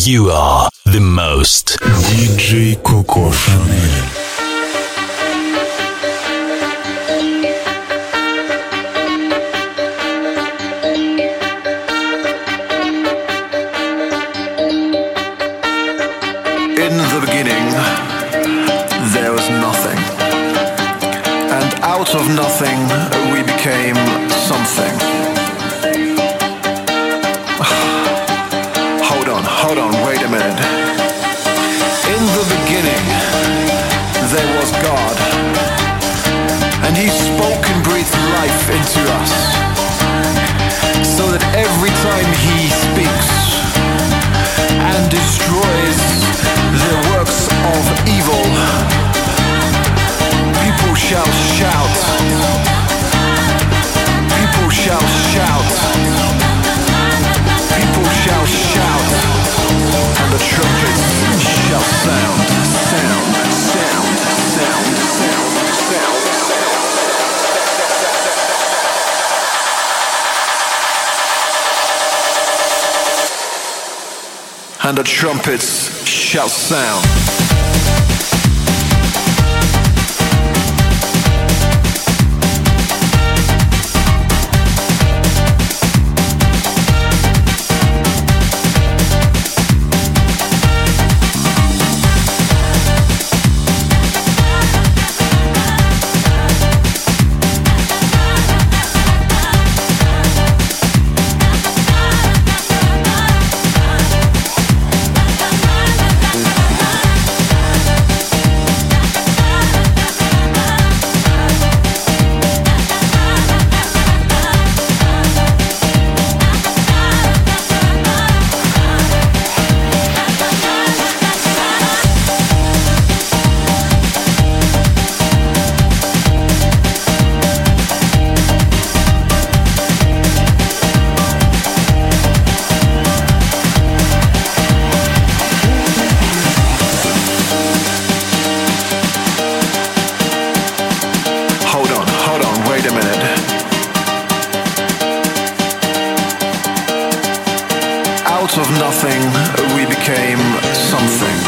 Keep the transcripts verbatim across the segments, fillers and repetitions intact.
You are the most. диджей Коко Шанель. In the beginning, there was nothing, and out of nothing we became something. Hold on, hold on, wait a minute. In the beginning, there was God, and He spoke and breathed life into us, so that every time He speaks and destroys the works of evil, people shall shout, people shall shout, people shall shout, and the trumpets shall sound, sound, sound, sound, sound, sound, sound. And the trumpets shall sound. Of nothing, we became something.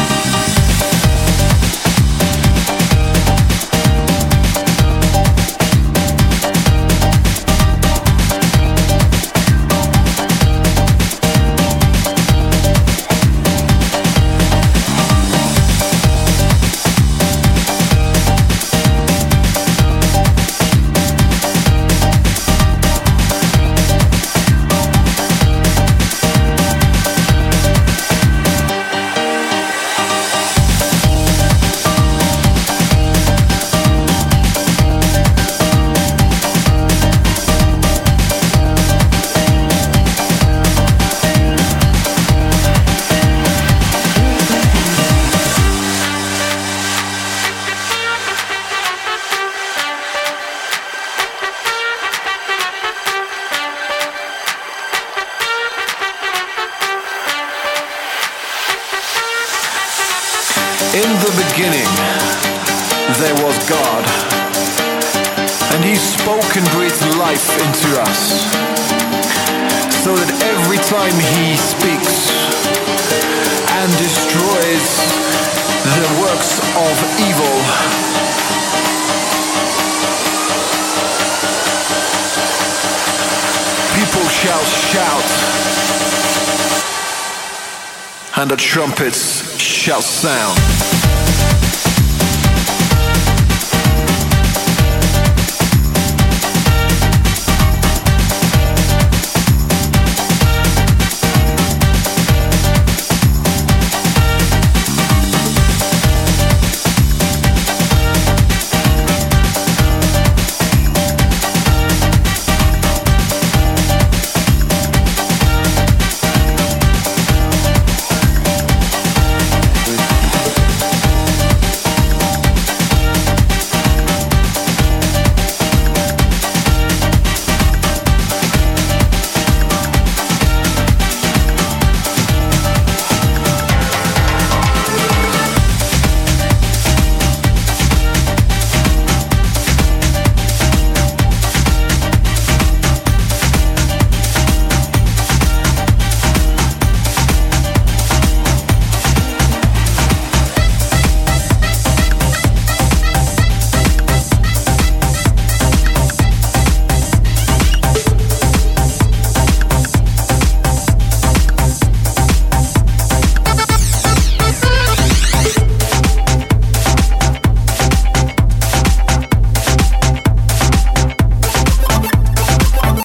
In the beginning, there was God, and He spoke and breathed life into us, so that every time He speaks and destroys the works of evil, people shall shout, and the trumpets shall sound.